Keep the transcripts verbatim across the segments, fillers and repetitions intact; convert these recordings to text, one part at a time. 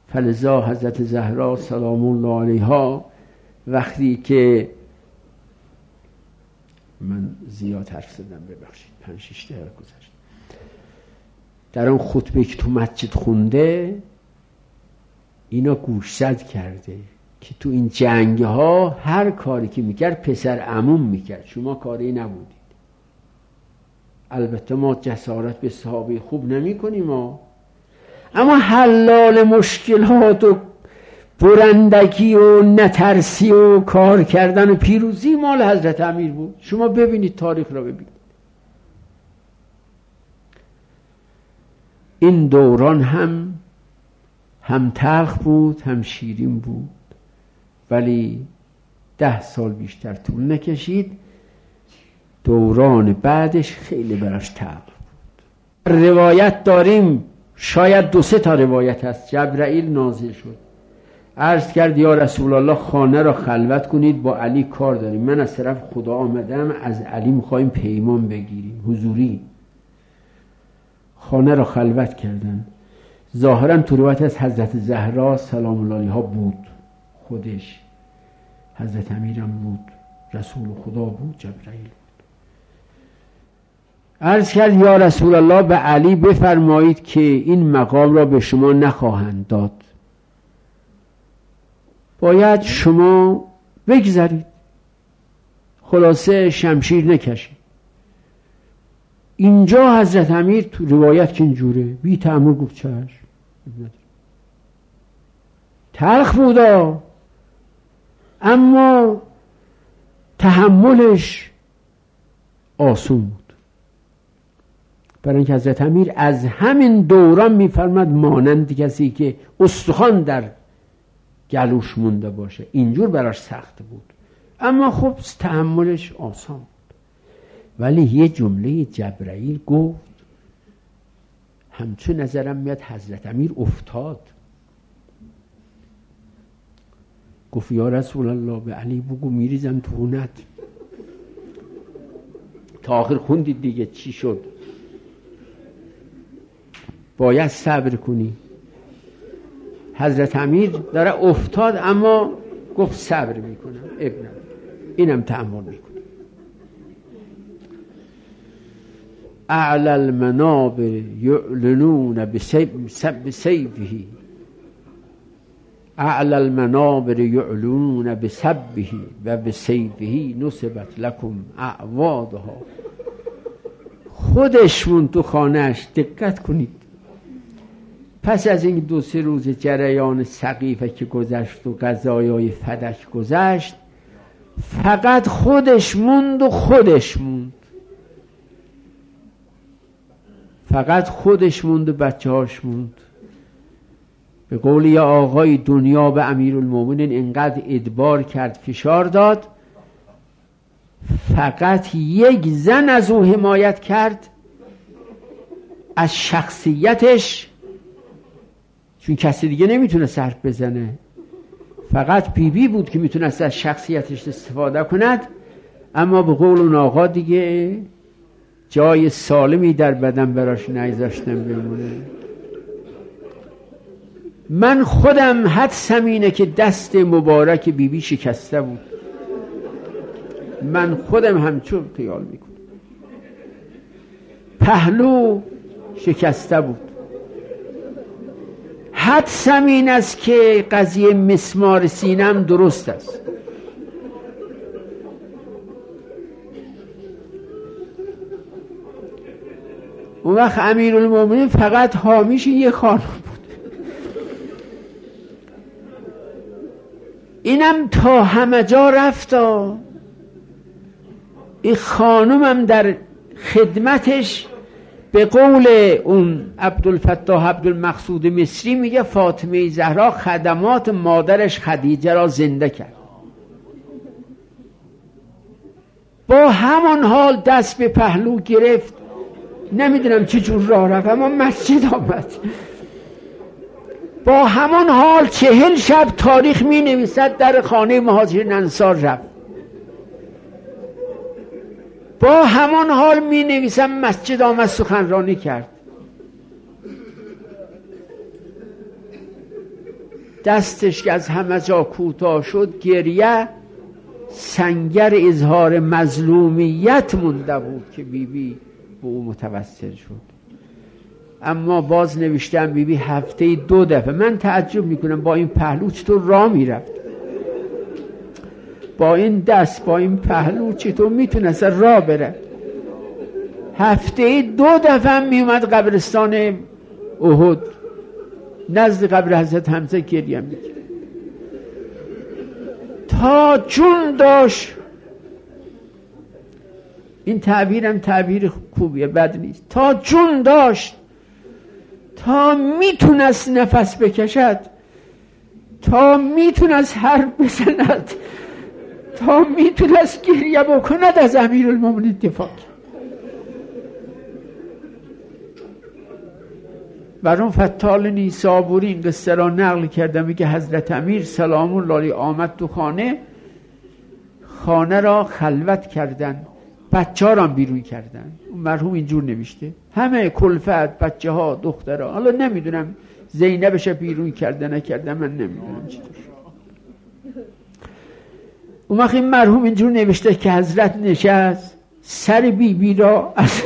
فلذا حضرت زهرا سلام الله علیها وقتی که من زیاد حرف زدم ببخشید پنج شش دقیقه گذشت، در اون خطبه که تو مسجد خونده اینا گوشزد کرده که تو این جنگ ها هر کاری که میکرد پسر عموم میکرد، شما کاری نبودید. البته ما جسارت به صحابه خوب نمی کنیم ما، اما حلال مشکلات و برندگی و نترسی و کار کردن و پیروزی مال حضرت امیر بود. شما ببینید تاریخ را ببینید. این دوران هم هم تلخ بود هم شیرین بود، ولی ده سال بیشتر طول نکشید. دوران بعدش خیلی براش تلخ بود. روایت داریم، شاید دو سه تا روایت هست. جبرائیل نازل شد، عرض کرد یا رسول الله خانه را خلوت کنید، با علی کار داریم. من از طرف خدا آمدم، از علی میخوایم پیمان بگیریم حضوری. خانه را خلوت کردن. ظاهرا تو روایت از حضرت زهرا سلام الله علیها بود، خودش حضرت امیرم بود، رسول خدا بود، جبرائیل بود. عرض کرد یا رسول الله به علی بفرمایید که این مقام را به شما نخواهند داد، باید شما بگذارید، خلاصه شمشیر نکشید. اینجا حضرت امیر تو روایت که اینجوره بی تأمل گفت چشم. تلخ بودا، اما تحملش آسون بود، برای اینکه حضرت امیر از همین دوران میفرماد مانند کسی که استخوان در گلوش مونده باشه. اینجور براش سخت بود، اما خب تحملش آسان بود. ولی یه جمله جبرائیل گفت، همچون نظرم میاد حضرت امیر افتاد. گفت یا رسول الله به علی بگو میریزم تو خونت. تا آخر خوندید دیگه چی شد. باید صبر کنی. حضرت امیر داره افتاد، اما گفت صبر میکنم، ابنم اینم تحمل میکنم. اعلی المنابر یعلنون بسیفه، اعلی المنابر یعلنون بسبه و بسیفه نصبت لکم اعوادها. خودشون تو خانهش، دقت کنید، پس از این دو سه روز جریان سقیفه که گذشت و قضایای فدک گذشت، فقط خودش موند و خودش موند، فقط خودش موند و بچه هاش موند. به قول یا آقای دنیا به امیرالمومنین اینقدر ادبار کرد، فشار داد، فقط یک زن از او حمایت کرد، از شخصیتش، چون کسی دیگه نمیتونه حرف بزنه، فقط بیبی بی بود که میتونست از شخصیتش استفاده کند. اما به قول اون آقا دیگه جای سالمی در بدن براش نگذاشتم بمونه. من خودم حدسم اینه که دست مبارک بیبی بی شکسته بود، من خودم همچون خیال میکنم، پهلو شکسته بود. حدسم این است که قضیه مسمار سینم درست است. اون وقت امیرالمومنین فقط حامیش یه خانم بود. اینم تا همه جا رفتا، این خانومم در خدمتش، به قول اون عبدالفتاح عبدالمقصود مصری میگه فاطمه زهرا خدمات مادرش خدیجه را زنده کرد. با همان حال دست به پهلو گرفت، نمیدونم چه جور راه رفت، اما مسجد آمد. با همان حال چهل شب تاریخ می نویسد در خانه مهاجرین انصار رفت. با همان حال می نویسم مسجد آمد سخنرانی کرد. دستش که از همه جا کوتاه شد، گریه سنگر اظهار مظلومیت مونده بود که بیبی بی به او متوسل شد. اما باز نوشتم بیبی بی هفته دو دفعه، من تعجب میکنم با این پهلو چطور راه میرفت، با این دست با این پهلو چطور میتونست راه بره. هفته دو دفعه میومد قبرستان احد نزد قبر حضرت حمزه گریه میکرد تا جون داشت. این تعبیرم تعبیر خوبیه، بد نیست. تا جون داشت، تا میتونست نفس بکشد، تا میتونست حرف بزند، تا میتونست گریه بکند، از امیرالمومنین دفاع کرد. برام فتال نیسابوری این قصه را نقل کرده، میگه حضرت امیر سلام الله علیه آمد تو خانه، خانه را خلوت کردن، بچه ها را بیرون کردن. مرحوم اینجور نوشته، همه کلفت، بچه ها، دخترها. حالا نمیدونم زینبش بیرون کرده نکرده، من نمیدونم چطور. اون وقت این مرحوم اینجور نوشته که حضرت نشست، سر بی بی را از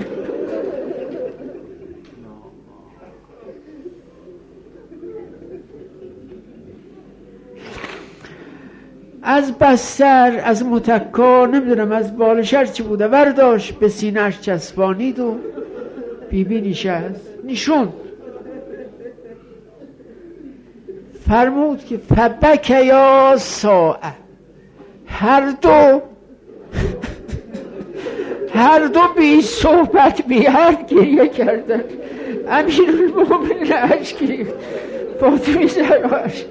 از بستر، از متکا، نمیدونم از بالشر چی بوده، ورداشت به سینه‌اش چسبانید و بیبی بی نشست نشون فرمود که فبک یا ساعه، هر دو هر دو بی صحبت بی حرف گریه کردن. امیرالمومنین اشک ریخت، فاطمه زهرا اشک.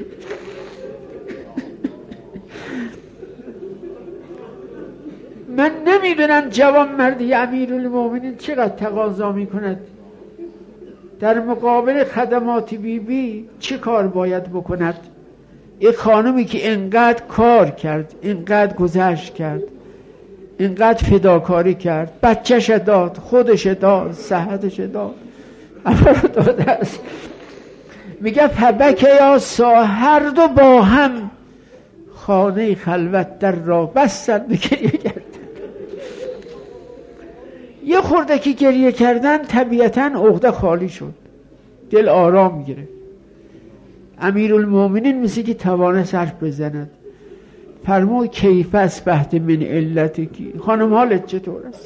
من نمیدونم جوان مردی امیرالمومنین چقدر تقاضا میکند، در مقابل خدمات بیبی بی چه کار باید بکند. این خانمی که اینقدر کار کرد، اینقدر گذشت کرد، اینقدر فداکاری کرد، بچهش داد، خودش داد، صحتش داد، اما رو داده است. میگه فبک یا سا، هر دو با هم خانه خلوت در را بستند به گریه کردن. یه خورده که گریه کردن طبیعتاً عقده خالی شد، دل آرام میگیره. امیرالمومنین مثل که توانست حرف بزند، فرمود کیف اصبحت من علتکی، خانم حالت چطور است؟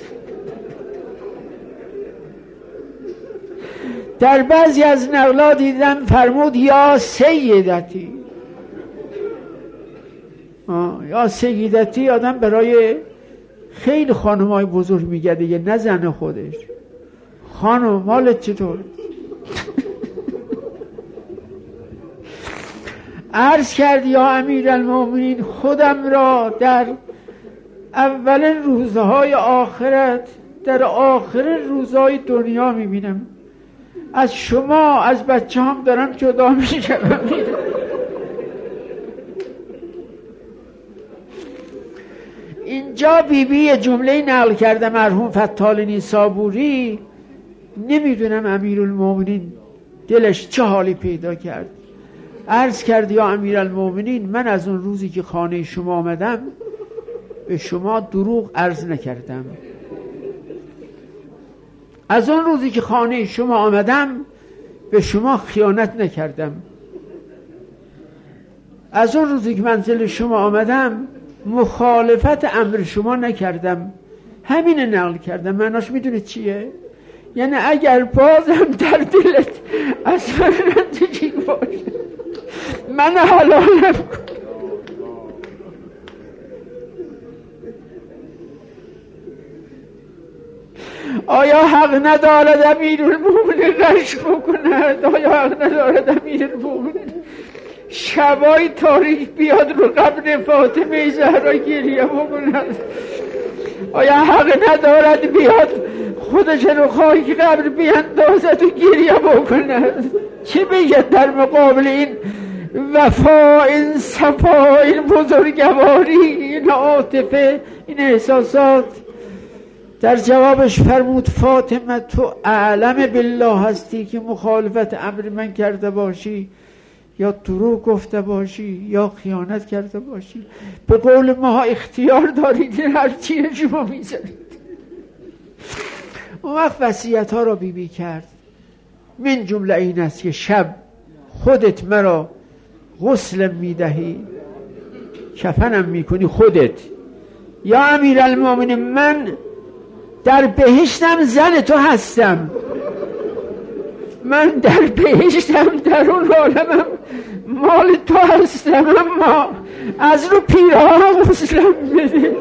در بعضی از نقلات دیدم فرمود یا سیدتی. آه. یا سیدتی آدم برای خیلی خانمای بزرگ میگه دیگه، نه زن خودش. خانم حالت چطور؟ عرض کرد یا امیرالمومنین، خودم را در اولین روزهای آخرت، در آخر روزهای دنیا میبینم، از شما، از بچه هم دارم جدا میشم. اینجا بیبی بی جمله نقل کرده مرحوم فتال نیسابوری، نمیدونم امیرالمومنین دلش چه حالی پیدا کرد. عرض کرد یا امیرالمومنین، من از اون روزی که خانه شما آمدم به شما دروغ عرض نکردم، از اون روزی که خانه شما آمدم به شما خیانت نکردم، از اون روزی که منزل شما آمدم مخالفت امر شما نکردم. همین نقل کردم. معناش میدونی چیه؟ یعنی اگر بازم در دلت از من رنجشی باشه، من حلالم کن. آیا حق ندارد امیرالمومنین رشک بکند؟ آیا حق ندارد امیرالمومنین شبای تاریک بیاد رو قبر فاطمه زهرا گریه بکند؟ آیا حق ندارد بیاد خودش رو خاک قبر بیندازد و گریه بکند؟ چه بگید در مقابل این وفا، این صفا، این بزرگواری، این عاطفه، این احساسات؟ در جوابش فرمود فاطمه تو اعلم بالله هستی که مخالفت امر من کرده باشی یا دروغ گفته باشی یا خیانت کرده باشی، به قول ما اختیار دارید هر چیه شما میذارید. اون وقت وصیت ها را بی بی کرد. من جمله این است که شب خودت مرا غسل میدهی، کفنم میکنی خودت. یا امیرالمومنین من در بهشتم زن تو هستم، من در بهشتم در اون عالمم مال تو هستم، اما از رو پیراهن غسلم بده.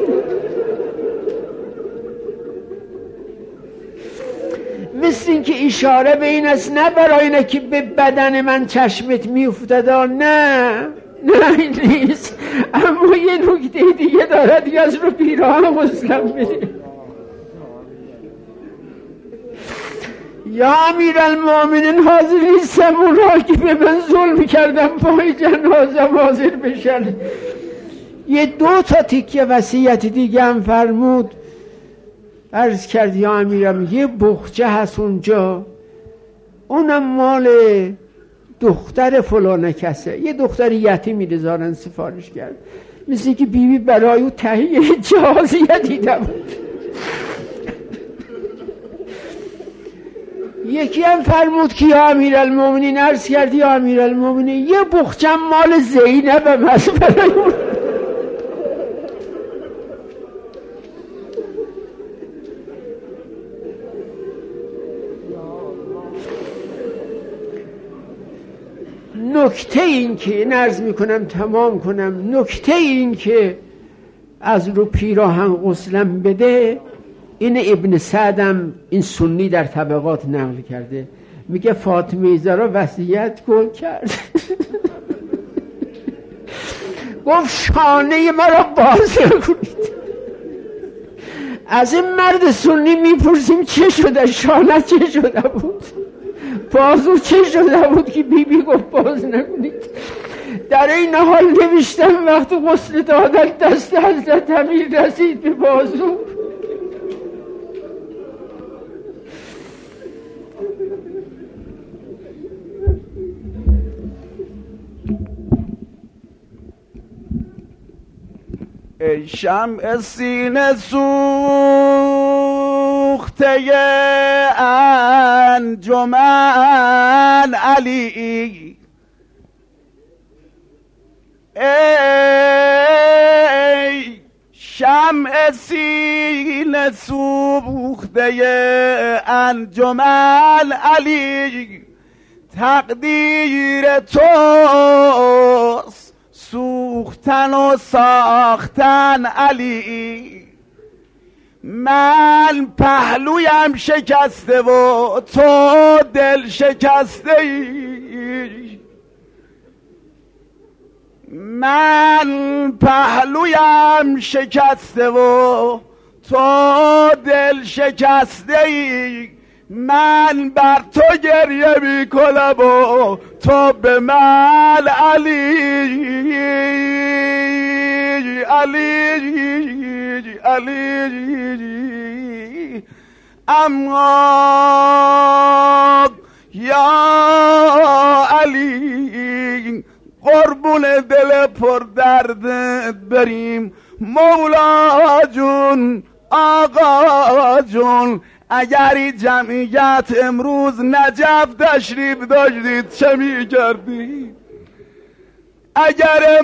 مثل این که اشاره به این است نه برای اینه که به بدن من چشمت میافتد، نه نه این نیست، اما یه نکته دیگه دارد که از رو پیراهن غسلم بده. یا امیرالمومنین حاضر نیستم اون را که به من ظلم کردم پای جنازم حاضر بشن. یه دو تا تیکه وصیت دیگه هم فرمود. عرض کرد یا امیرم یه بخچه هست اونجا، اونم مال دختر فلانه کسه، یه دختر یتیمی دزارن سفارش کرد، مثل که بیبی برای او تهیه جهازیه دیده بود. یکی هم فرمود که یا امیرالمومنین، عرض کرد یا امیرالمومنین یه بخچه مال زینبم هست برای اون. نکته این که این عرض میکنم تمام کنم، نکته این که از رو پیراهن غسلم بده، این ابن سعدم این سنی در طبقات نقل کرده، میگه فاطمه زهرا وصیت گل کرد گفت شانه مرا باز کنید. از این مرد سنی میپرسیم چه شده، شانه چه شده بود، بازو چه شده بود که بی بی گفت باز نکنید. در این حال نوشتم وقت غسل دادن دست حضرت امیر رسید به بازو، ای شمع سینه سوخته انجمن علی، ای شمع سینه سوخته انجمن علی، تقدیر توست سوختن و ساختن علی، من پهلویم شکسته و تو دل شکسته ای، من پهلویم شکسته و تو دل شکسته ای، من بر تو گریه می کنم و تو به من علی علی علی. اما یا علی قربون دل پر درد بریم، مولا جون آقا جون، اگر جمعیت امروز نجف تشریف داشتید چه می کردید؟ اگر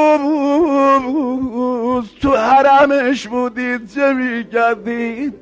امروز تو حرمش بودید چه می کردید؟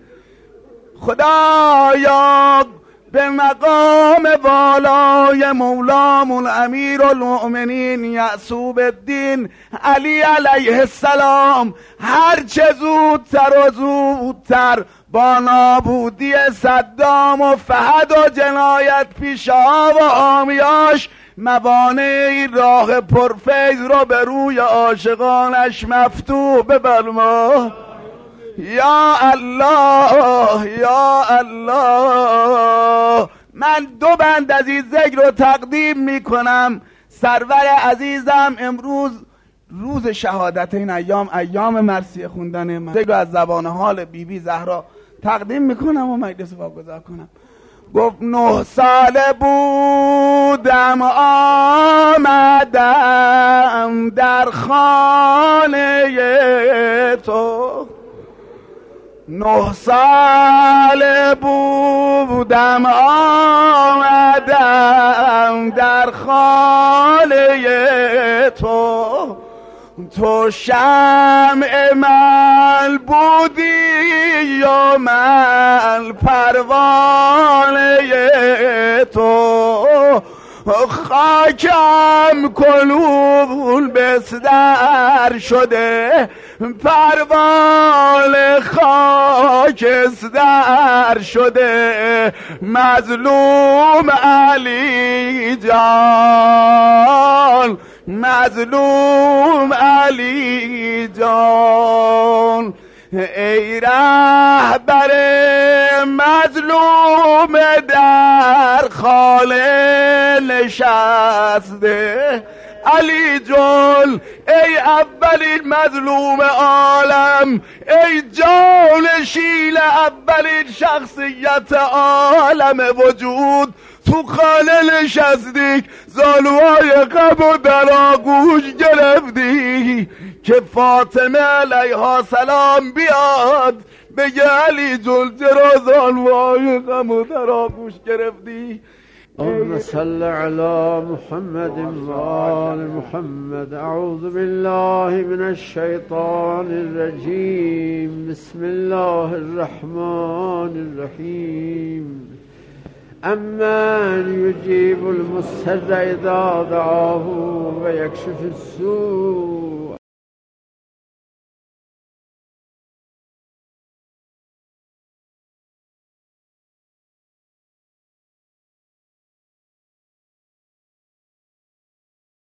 خدایا به مقام والای مولامون امیر المؤمنین یعصوب الدین علی علیه السلام هر چه زودتر و زودتر با نابودی صدام و فحد و جنایت پیشا و حامیاش موانع راه پرفیض رو به روی عاشقانش مفتوح بفرما. یا الله یا الله. من دو بند از این ذکر رو تقدیم میکنم. سرور عزیزم امروز روز شهادت این ایام ایام مرثیه خوندن من ذکر از زبان حال بی بی زهرا تقدیم میکنم و مجلس واگذار کنم. گفت نه ساله بودم آمدم در خانه تو، نه ساله بودم آمدم در خانه تو، تو شمع من بودی و من پروانه تو، خاکم کلول بستر شده پروانه خاکستر شده، مظلوم علی جان، مظلوم علی جان، ای رهبر مظلوم در خانه نشسته، علی جان ای اولین مظلوم عالم، ای جانشین اولین شخصیت عالم وجود، تو خانه نشستی، زانوهای غم و در آغوش گرفتی که فاطمه علیها سلام بیاد بگه علی جان چرا زانوهای غم و در آغوش گرفتی؟ اللهم صل على محمد وآل محمد. اعوذ بالله من الشیطان الرجیم. بسم الله الرحمن الرحیم. امن یجیب المضطر اذا دعاه و یکشف السوء